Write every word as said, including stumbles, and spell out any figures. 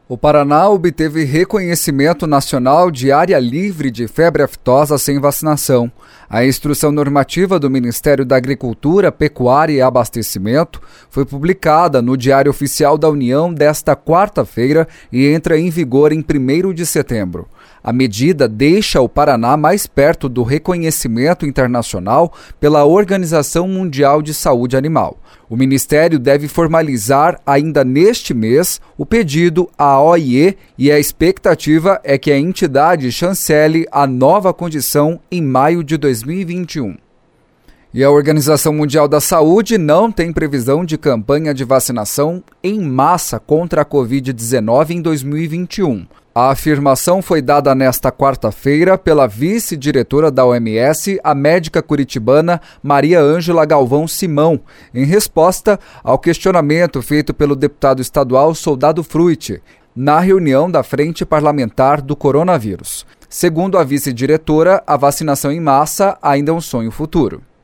O Paraná obteve reconhecimento nacional de área livre de febre aftosa sem vacinação. A instrução normativa do Ministério da Agricultura, Pecuária e Abastecimento foi publicada no Diário Oficial da União desta quarta-feira e entra em vigor em primeiro de setembro. A medida deixa o Paraná mais perto do reconhecimento internacional pela Organização Mundial de Saúde Animal. O Ministério deve formalizar ainda neste mês o pedido à O I E e a expectativa é que a entidade chancele a nova condição em maio de dois mil e vinte e um. E a Organização Mundial da Saúde não tem previsão de campanha de vacinação em massa contra a covid dezenove em dois mil e vinte e um. A afirmação foi dada nesta quarta-feira pela vice-diretora da O M S, a médica curitibana Maria Ângela Galvão Simão, em resposta ao questionamento feito pelo deputado estadual Soldado Fruit, na reunião da Frente Parlamentar do Coronavírus. Segundo a vice-diretora, a vacinação em massa ainda é um sonho futuro.